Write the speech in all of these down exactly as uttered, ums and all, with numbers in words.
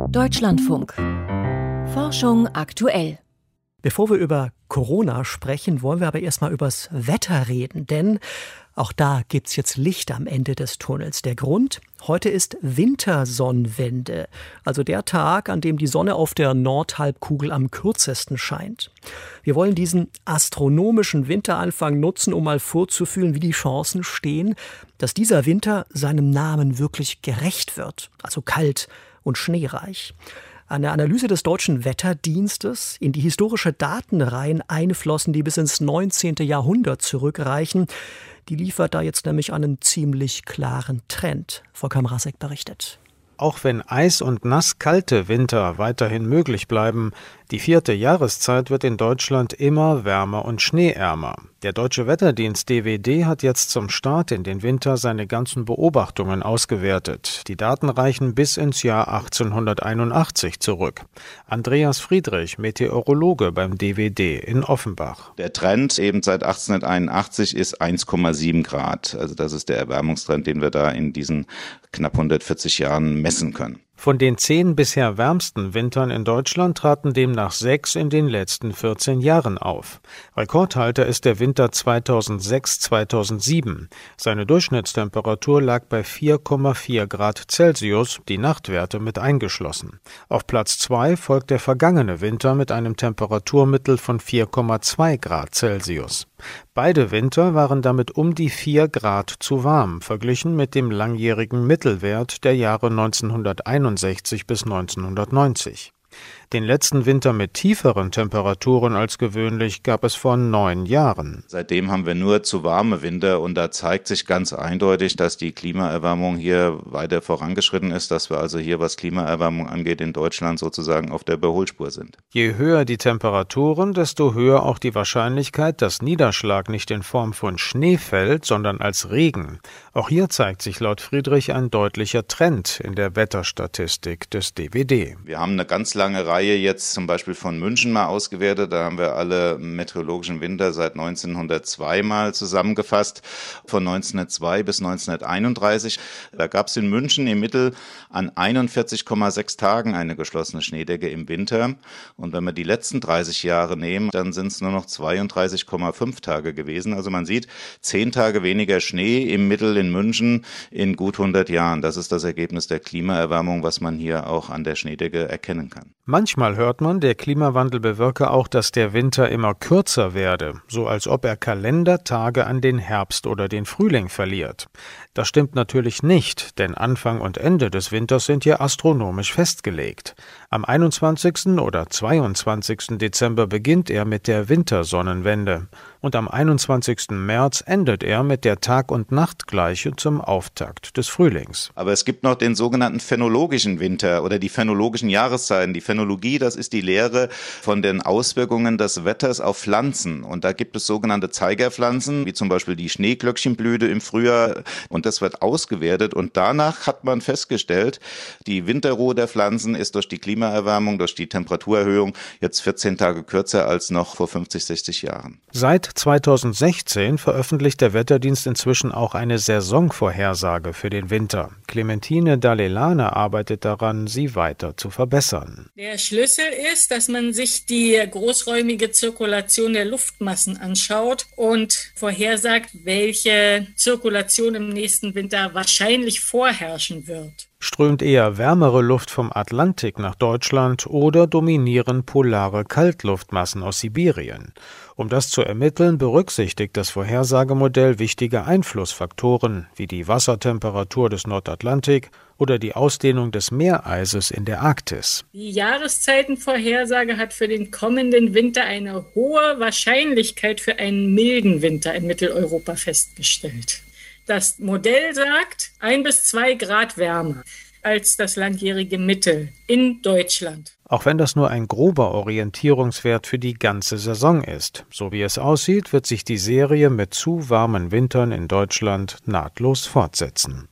Deutschlandfunk. Forschung aktuell. Bevor wir über Corona sprechen, wollen wir aber erstmal übers Wetter reden, denn auch da gibt's jetzt Licht am Ende des Tunnels. Der Grund? Heute ist Wintersonnenwende, also der Tag, an dem die Sonne auf der Nordhalbkugel am kürzesten scheint. Wir wollen diesen astronomischen Winteranfang nutzen, um mal vorzufühlen, wie die Chancen stehen, dass dieser Winter seinem Namen wirklich gerecht wird, also kalt und schneereich. Eine Analyse des Deutschen Wetterdienstes in die historische Datenreihen einflossen, die bis ins neunzehnte Jahrhundert zurückreichen. Die liefert da jetzt nämlich einen ziemlich klaren Trend. Volker Mrazek berichtet. Auch wenn eis- und nasskalte Winter weiterhin möglich bleiben, die vierte Jahreszeit wird in Deutschland immer wärmer und schneeärmer. Der Deutsche Wetterdienst D W D hat jetzt zum Start in den Winter seine ganzen Beobachtungen ausgewertet. Die Daten reichen bis ins Jahr achtzehnhunderteinundachtzig zurück. Andreas Friedrich, Meteorologe beim D W D in Offenbach. Der Trend eben seit achtzehnhunderteinundachtzig ist eins Komma sieben Grad. Also das ist der Erwärmungstrend, den wir da in diesen knapp hundertvierzig Jahren messen können. Von den zehn bisher wärmsten Wintern in Deutschland traten demnach sechs in den letzten vierzehn Jahren auf. Rekordhalter ist der Winter zweitausendsechs zweitausendsieben. Seine Durchschnittstemperatur lag bei vier Komma vier Grad Celsius, die Nachtwerte mit eingeschlossen. Auf Platz zwei folgt der vergangene Winter mit einem Temperaturmittel von vier Komma zwei Grad Celsius. Beide Winter waren damit um die vier Grad zu warm, verglichen mit dem langjährigen Mittelwert der Jahre neunzehnhunderteinundsechzig bis neunzehnhundertneunzig. Den letzten Winter mit tieferen Temperaturen als gewöhnlich gab es vor neun Jahren. Seitdem haben wir nur zu warme Winter und da zeigt sich ganz eindeutig, dass die Klimaerwärmung hier weiter vorangeschritten ist, dass wir also hier, was Klimaerwärmung angeht, in Deutschland sozusagen auf der Überholspur sind. Je höher die Temperaturen, desto höher auch die Wahrscheinlichkeit, dass Niederschlag nicht in Form von Schnee fällt, sondern als Regen. Auch hier zeigt sich laut Friedrich ein deutlicher Trend in der Wetterstatistik des D W D. Wir haben eine ganz lange Reihe jetzt zum Beispiel von München mal ausgewertet. Da haben wir alle meteorologischen Winter seit neunzehnhundertzwei mal zusammengefasst, von neunzehnhundertzwei bis neunzehnhunderteinunddreißig. Da gab es in München im Mittel an einundvierzig Komma sechs Tagen eine geschlossene Schneedecke im Winter. Und wenn wir die letzten dreißig Jahre nehmen, dann sind es nur noch zweiunddreißig Komma fünf Tage gewesen. Also man sieht, zehn Tage weniger Schnee im Mittel in München in gut hundert Jahren. Das ist das Ergebnis der Klimaerwärmung, was man hier auch an der Schneedecke erkennen kann. Manchmal hört man, der Klimawandel bewirke auch, dass der Winter immer kürzer werde, so als ob er Kalendertage an den Herbst oder den Frühling verliert. Das stimmt natürlich nicht, denn Anfang und Ende des Winters sind ja astronomisch festgelegt. Am einundzwanzigsten oder zweiundzwanzigsten Dezember beginnt er mit der Wintersonnenwende und am einundzwanzigsten März endet er mit der Tag- und Nachtgleiche zum Auftakt des Frühlings. Aber es gibt noch den sogenannten phänologischen Winter oder die phänologischen Jahreszeiten. Die Phänologie, das ist die Lehre von den Auswirkungen des Wetters auf Pflanzen. Und da gibt es sogenannte Zeigerpflanzen, wie zum Beispiel die Schneeglöckchenblüte im Frühjahr. Und das wird ausgewertet. Und danach hat man festgestellt, die Winterruhe der Pflanzen ist durch die Klimaerwärmung, durch die Temperaturerhöhung jetzt vierzehn Tage kürzer als noch vor fünfzig, sechzig Jahren. Seit zweitausendsechzehn veröffentlicht der Wetterdienst inzwischen auch eine Saisonvorhersage für den Winter. Clementine Dalelane arbeitet daran, sie weiter zu verbessern. Der Schlüssel ist, dass man sich die großräumige Zirkulation der Luftmassen anschaut und vorhersagt, welche Zirkulation im nächsten Winter wahrscheinlich vorherrschen wird. Strömt eher wärmere Luft vom Atlantik nach Deutschland oder dominieren polare Kaltluftmassen aus Sibirien? Um das zu ermitteln, berücksichtigt das Vorhersagemodell wichtige Einflussfaktoren wie die Wassertemperatur des Nordatlantik oder die Ausdehnung des Meereises in der Arktis. Die Jahreszeitenvorhersage hat für den kommenden Winter eine hohe Wahrscheinlichkeit für einen milden Winter in Mitteleuropa festgestellt. Das Modell sagt, ein bis zwei Grad wärmer als das langjährige Mittel in Deutschland. Auch wenn das nur ein grober Orientierungswert für die ganze Saison ist. So wie es aussieht, wird sich die Serie mit zu warmen Wintern in Deutschland nahtlos fortsetzen.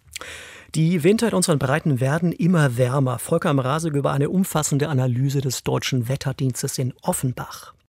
Die Winter in unseren Breiten werden immer wärmer. Volker Mrazek über eine umfassende Analyse des Deutschen Wetterdienstes in Offenbach.